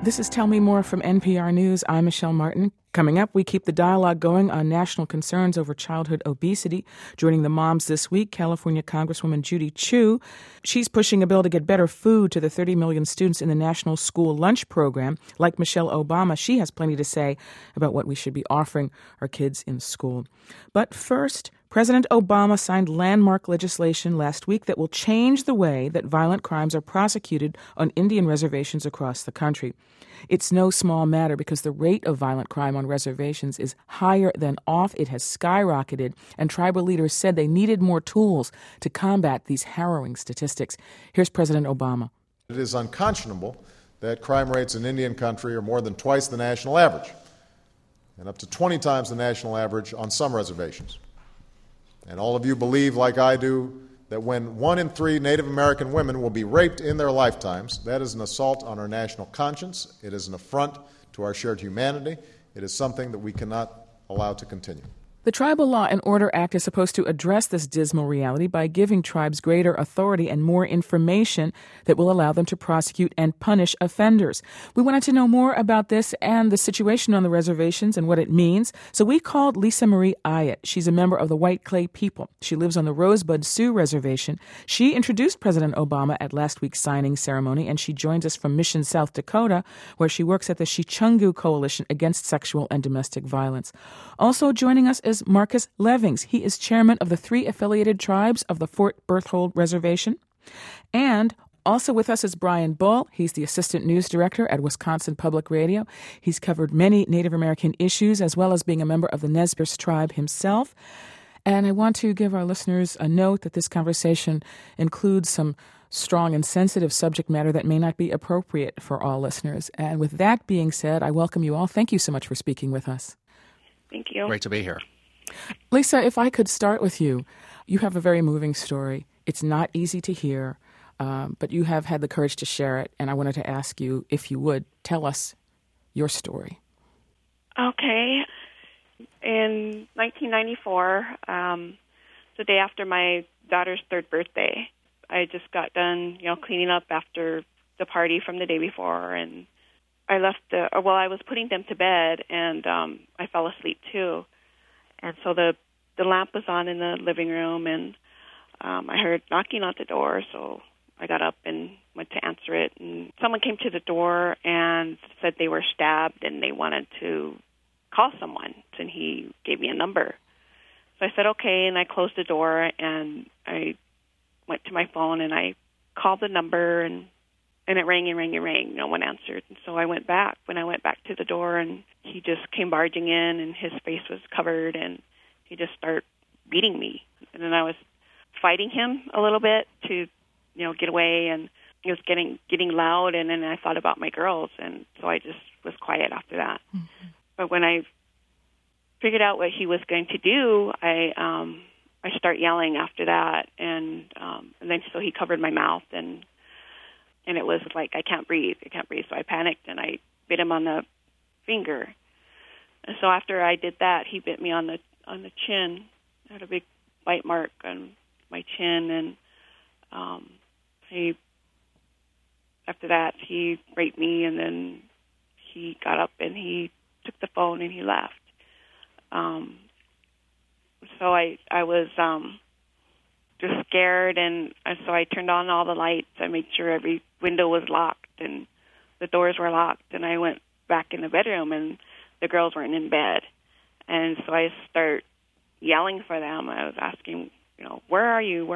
This is Tell Me More from NPR News. I'm Michelle Martin. Coming up, we keep the dialogue going on national concerns over childhood obesity. Joining the moms this week, California Congresswoman Judy Chu. She's pushing a bill to get better food to the 30 million students in the National School Lunch Program. Like Michelle Obama, she has plenty to say about what we should be offering our kids in school. But first, President Obama signed landmark legislation last week that will change the way that violent crimes are prosecuted on Indian reservations across the country. It's no small matter because the rate of violent crime on reservations is higher than off. It has skyrocketed, and tribal leaders said they needed more tools to combat these harrowing statistics. Here's President Obama. It is unconscionable that crime rates in Indian country are more than twice the national average, and up to 20 times the national average on some reservations. And all of you believe, like I do, that when 1 in 3 Native American women will be raped in their lifetimes, that is an assault on our national conscience. It is an affront to our shared humanity. It is something that we cannot allow to continue. The Tribal Law and Order Act is supposed to address this dismal reality by giving tribes greater authority and more information that will allow them to prosecute and punish offenders. We wanted to know more about this and the situation on the reservations and what it means, so we called Lisa Marie Ayotte. She's a member of the White Clay people. She lives on the Rosebud Sioux Reservation. She introduced President Obama at last week's signing ceremony, and she joins us from Mission, South Dakota, where she works at the Chicungu Coalition Against Sexual and Domestic Violence. Also joining us is Marcus Levings. He is chairman of the 3 affiliated tribes of the Fort Berthold Reservation. And also with us is Brian Bull. He's the assistant news director at Wisconsin Public Radio. He's covered many Native American issues as well as being a member of the Nez Perce tribe himself. And I want to give our listeners a note that this conversation includes some strong and sensitive subject matter that may not be appropriate for all listeners. And with that being said, I welcome you all. Thank you so much for speaking with us. Thank you. Great to be here. Lisa, if I could start with you. You have a very moving story. It's not easy to hear, but you have had the courage to share it, and I wanted to ask you if you would tell us your story. Okay. In 1994, the day after my daughter's 3rd birthday, I just got done, cleaning up after the party from the day before, and I left I was putting them to bed, and I fell asleep too. And so the lamp was on in the living room, and I heard knocking on the door, so I got up and went to answer it. And someone came to the door and said they were stabbed and they wanted to call someone, and he gave me a number. So I said, okay, and I closed the door, and I went to my phone, and I called the number, and it rang and rang and rang. No one answered. And so I went back. When I went back to the door, and he just came barging in, and his face was covered, and he just started beating me. And then I was fighting him a little bit to, get away, and it was getting loud, and then I thought about my girls, and so I just was quiet after that. Mm-hmm. But when I figured out what he was going to do, I start yelling after that, and then so he covered my mouth, and it was like, I can't breathe. So I panicked, and I bit him on the finger. And so after I did that, he bit me on the chin. I had a big bite mark on my chin, and after that, he raped me, and then he got up and he took the phone and he left. So I was just scared, and so I turned on all the lights. I made sure every window was locked and the doors were locked, and I went back in the bedroom, and the girls weren't in bed. And so I started yelling for them. I was asking, where are you?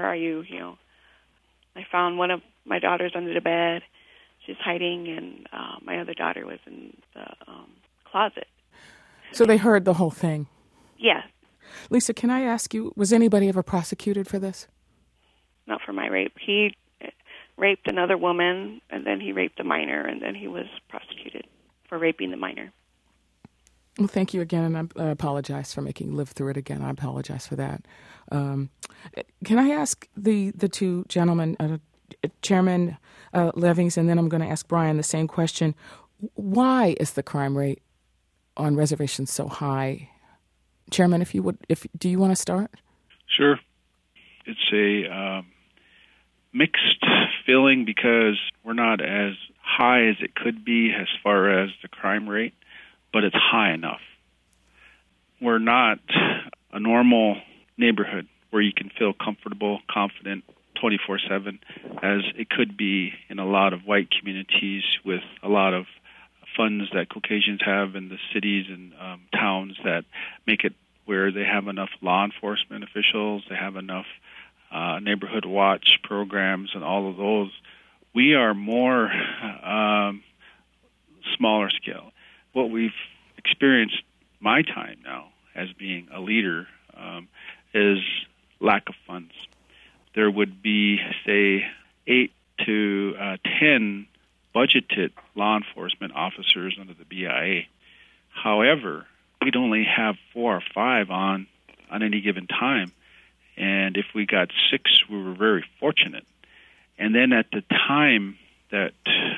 I found one of my daughters under the bed. She's hiding, and my other daughter was in the closet. So they heard the whole thing? Yes. Lisa, can I ask you, was anybody ever prosecuted for this? Not for my rape. He raped another woman, and then he raped a minor, and then he was prosecuted for raping the minor. Well, thank you again, and I apologize for making you live through it again. I apologize for that. Can I ask the two gentlemen, Chairman Levings, and then I'm going to ask Brian the same question. Why is the crime rate on reservations so high? Chairman, do you want to start? Sure. It's a mixed feeling because we're not as high as it could be as far as the crime rate, but it's high enough. We're not a normal neighborhood where you can feel comfortable, confident 24/7, as it could be in a lot of white communities with a lot of funds that Caucasians have in the cities and towns that make it where they have enough law enforcement officials, they have enough neighborhood watch programs and all of those. We are more smaller scale. What we've experienced my time now as being a leader is lack of funds. There would be, say, 8 to 10 budgeted law enforcement officers under the BIA. However, we'd only have 4 or 5 on any given time. And if we got 6, we were very fortunate. And then at the time that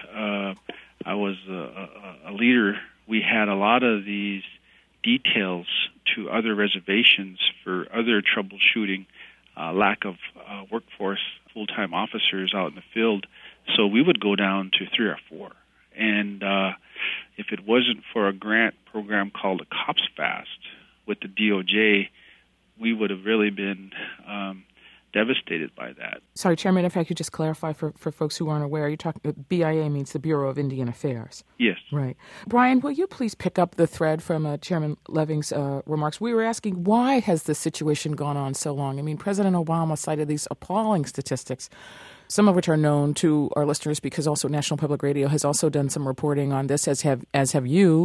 I was a leader, we had a lot of these details to other reservations for other troubleshooting, lack of workforce, full-time officers out in the field. So we would go down to 3 or 4. And if it wasn't for a grant program called the Cops Fast with the DOJ, we would have really been devastated by that. Sorry, Chairman, if I could just clarify for folks who aren't aware, you talk BIA means the Bureau of Indian Affairs. Yes. Right. Brian, will you please pick up the thread from Chairman Leving's remarks? We were asking, why has this situation gone on so long? I mean, President Obama cited these appalling statistics, some of which are known to our listeners because also National Public Radio has also done some reporting on this, as have you.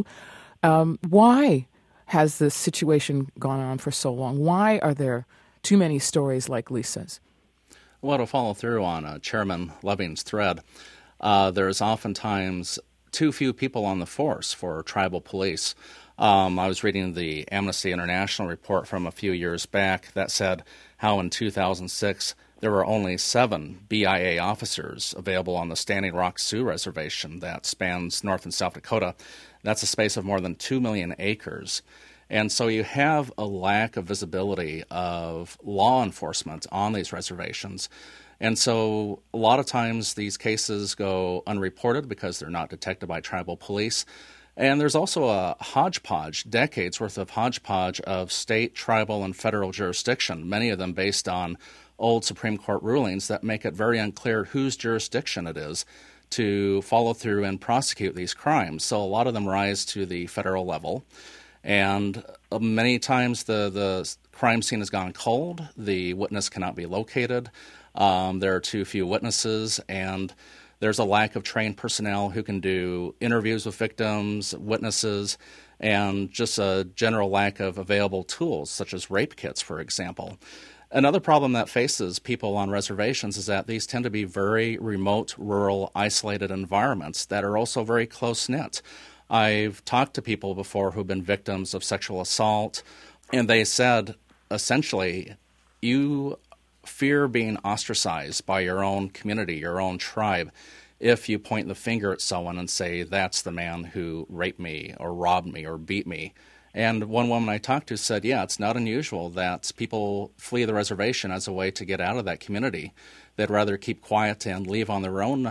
Why has this situation gone on for so long? Why are there too many stories like Lisa's? Well, to follow through on Chairman Leving's thread, there's oftentimes too few people on the force for tribal police. I was reading the Amnesty International report from a few years back that said how in 2006 there were only 7 BIA officers available on the Standing Rock Sioux Reservation that spans North and South Dakota. That's a space of more than 2 million acres. And so you have a lack of visibility of law enforcement on these reservations. And so a lot of times these cases go unreported because they're not detected by tribal police. And there's also a hodgepodge, decades worth of hodgepodge of state, tribal, and federal jurisdiction, many of them based on old Supreme Court rulings that make it very unclear whose jurisdiction it is to follow through and prosecute these crimes. So a lot of them rise to the federal level. And many times the crime scene has gone cold. The witness cannot be located. There are too few witnesses, and there's a lack of trained personnel who can do interviews with victims, witnesses, and just a general lack of available tools, such as rape kits, for example. Another problem that faces people on reservations is that these tend to be very remote, rural, isolated environments that are also very close-knit. I've talked to people before who've been victims of sexual assault, and they said, essentially, you fear being ostracized by your own community, your own tribe, if you point the finger at someone and say, that's the man who raped me or robbed me or beat me. And one woman I talked to said, yeah, it's not unusual that people flee the reservation as a way to get out of that community. They'd rather keep quiet and leave on their own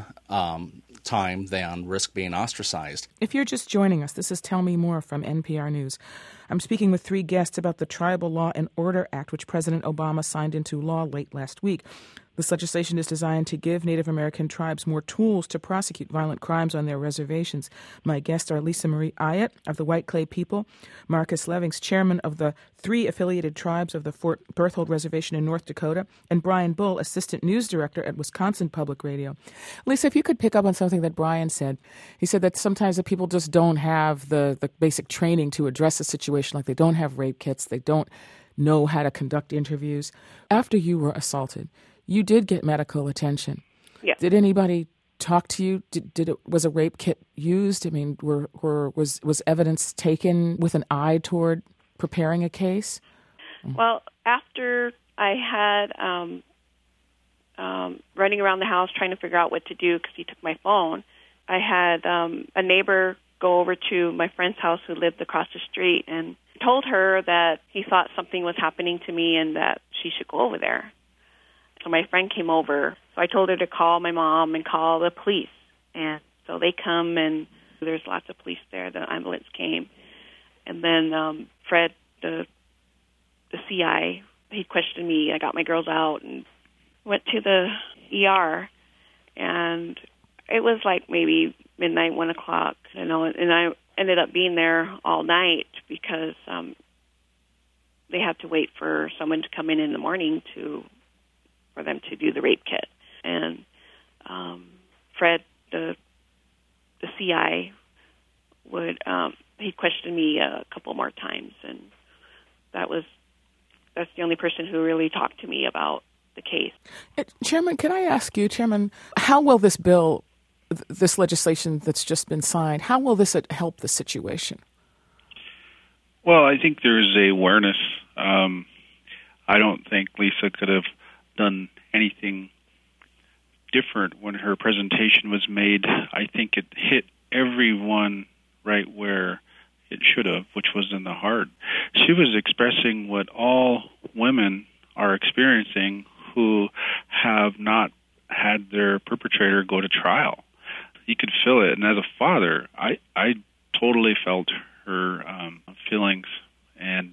time than risk being ostracized. If you're just joining us, this is Tell Me More from NPR News. I'm speaking with 3 guests about the Tribal Law and Order Act, which President Obama signed into law late last week. This legislation is designed to give Native American tribes more tools to prosecute violent crimes on their reservations. My guests are Lisa Marie Ayotte of the White Clay People, Marcus Levings, chairman of the 3 affiliated tribes of the Fort Berthold Reservation in North Dakota, and Brian Bull, assistant news director at Wisconsin Public Radio. Lisa, if you could pick up on something that Brian said. He said that sometimes the people just don't have the basic training to address a situation, like they don't have rape kits, they don't know how to conduct interviews. After you were assaulted, you did get medical attention. Yeah. Did anybody talk to you? Was a rape kit used? I mean, was evidence taken with an eye toward preparing a case? Well, after I had running around the house trying to figure out what to do because he took my phone, I had a neighbor go over to my friend's house who lived across the street and told her that he thought something was happening to me and that she should go over there. So my friend came over. So I told her to call my mom and call the police. And So they come, and there's lots of police there. The ambulance came. And then Fred, the CI, he questioned me. I got my girls out and went to the ER, and it was like maybe midnight, 1 o'clock, and I ended up being there all night because they had to wait for someone to come in the morning for them to do the rape kit. And Fred, the CI, he questioned me a couple more times, and that's the only person who really talked to me about the case. Chairman, can I ask you, Chairman, how will this bill, this legislation that's just been signed, how will this help the situation? Well, I think there's a awareness. I don't think Lisa could have done anything different when her presentation was made. I think it hit everyone right where it should have, which was in the heart. She was expressing what all women are experiencing who have not had their perpetrator go to trial. You could feel it. And as a father, I totally felt her feelings. And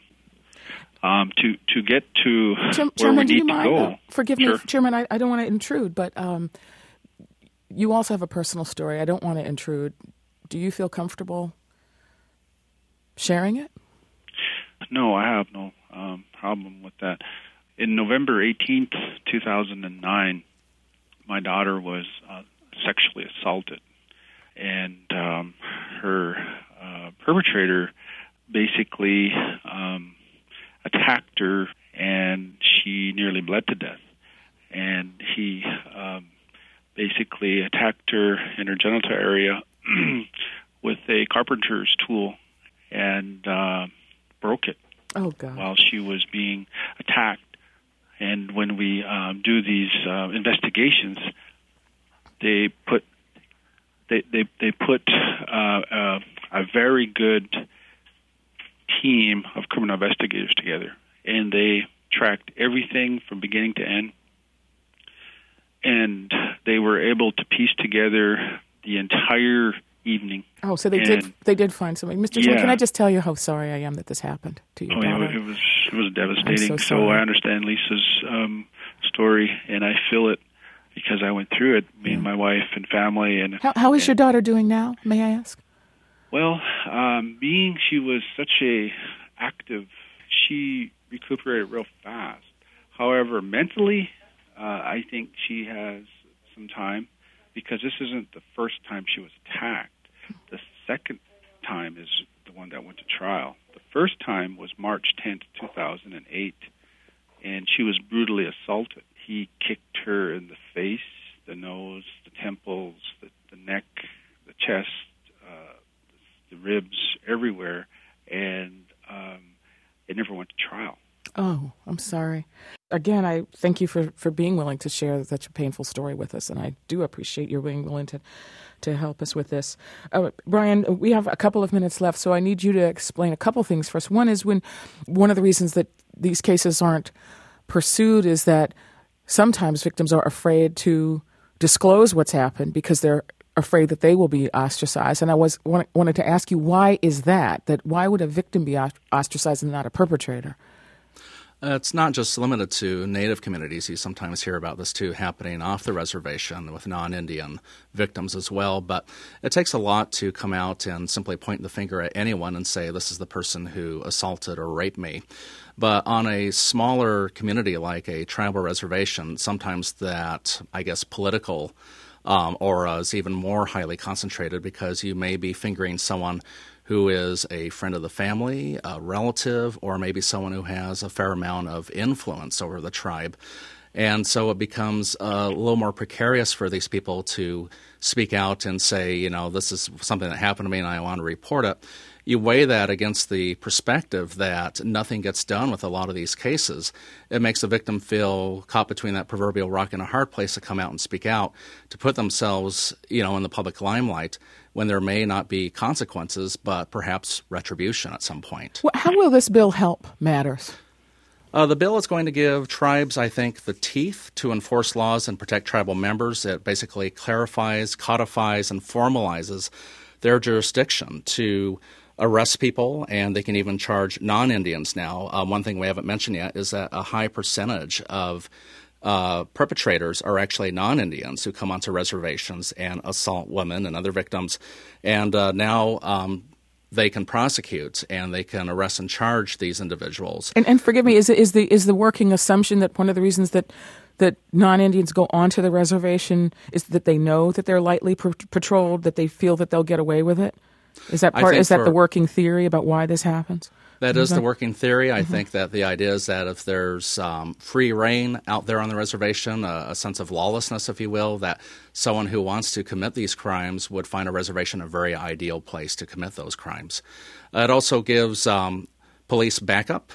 to get to Chairman, where we need to mind, go. Forgive me, Chairman, I don't want to intrude, but you also have a personal story. I don't want to intrude. Do you feel comfortable sharing it? No, I have no problem with that. In November 18th, 2009, my daughter was sexually assaulted, and her perpetrator basically attacked her, and she nearly bled to death. And he basically attacked her in her genital area with a carpenter's tool and broke it. Oh, God. While she was being attacked. And when we do these investigations, they put a very good team of criminal investigators together, and they tracked everything from beginning to end, and they were able to piece together the entire evening. Oh, so they did find something. Mr. Chairman, can I just tell you how sorry I am that this happened to your daughter? Yeah, it was devastating. So I understand Lisa's story, and I feel it because I went through it. Me and my wife and family. And how is your daughter doing now? May I ask? Well, being she was such a active, she recuperated real fast. However, mentally, I think she has some time because this isn't the first time she was attacked. The second time is the one that went to trial. The first time was March 10th, 2008, and she was brutally assaulted. He kicked her in the face, the nose, the temples, the neck, the chest, the ribs, everywhere, and it never went to trial. Oh, I'm sorry. Again, I thank you for being willing to share such a painful story with us, and I do appreciate your being willing to help us with this. Brian, we have a couple of minutes left, so I need you to explain a couple things first. One is one of the reasons that these cases aren't pursued is that sometimes victims are afraid to disclose what's happened because they're afraid that they will be ostracized. And I wanted to ask you, why is that? That why would a victim be ostracized and not a perpetrator? It's not just limited to Native communities. You sometimes hear about this, too, happening off the reservation with non-Indian victims as well. But it takes a lot to come out and simply point the finger at anyone and say, this is the person who assaulted or raped me. But on a smaller community like a tribal reservation, sometimes that, I guess, political aura is even more highly concentrated because you may be fingering someone who is a friend of the family, a relative, or maybe someone who has a fair amount of influence over the tribe. And so it becomes a little more precarious for these people to speak out and say, this is something that happened to me and I want to report it. You weigh that against the perspective that nothing gets done with a lot of these cases. It makes the victim feel caught between that proverbial rock and a hard place to come out and speak out, to put themselves, in the public limelight when there may not be consequences, but perhaps retribution at some point. How will this bill help matters? The bill is going to give tribes, I think, the teeth to enforce laws and protect tribal members. It basically clarifies, codifies, and formalizes their jurisdiction to arrest people, and they can even charge non-Indians now. One thing we haven't mentioned yet is that a high percentage of perpetrators are actually non-Indians who come onto reservations and assault women and other victims. And now they can prosecute and they can arrest and charge these individuals. And forgive me, is the working assumption that one of the reasons that non-Indians go onto the reservation is that they know that they're lightly patrolled, that they feel that they'll get away with it? Is that part? Is that the working theory about why this happens? That is the working theory. I think that the idea is that if there's free reign out there on the reservation, a sense of lawlessness, if you will, that someone who wants to commit these crimes would find a reservation a very ideal place to commit those crimes. It also gives police backup.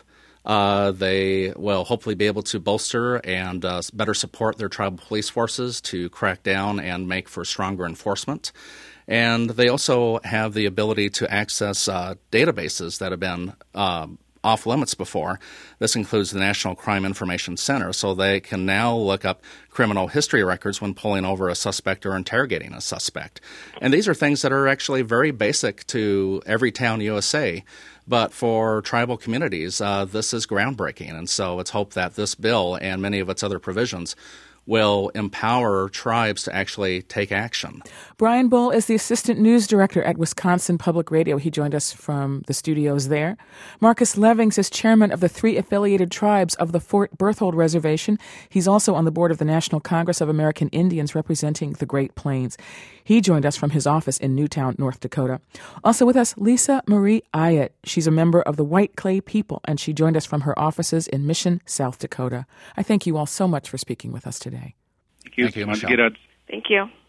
They will hopefully be able to bolster and better support their tribal police forces to crack down and make for stronger enforcement. And they also have the ability to access databases that have been off limits before. This includes the National Crime Information Center, so they can now look up criminal history records when pulling over a suspect or interrogating a suspect. And these are things that are actually very basic to Everytown USA, but for tribal communities, this is groundbreaking. And so it's hoped that this bill and many of its other provisions will empower tribes to actually take action. Brian Bull is the assistant news director at Wisconsin Public Radio. He joined us from the studios there. Marcus Levings is chairman of the 3 affiliated tribes of the Fort Berthold Reservation. He's also on the board of the National Congress of American Indians representing the Great Plains. He joined us from his office in Newtown, North Dakota. Also with us, Lisa Marie Ayotte. She's a member of the White Clay People, and she joined us from her offices in Mission, South Dakota. I thank you all so much for speaking with us today. Thank you. Thank you, Michelle. Thank you.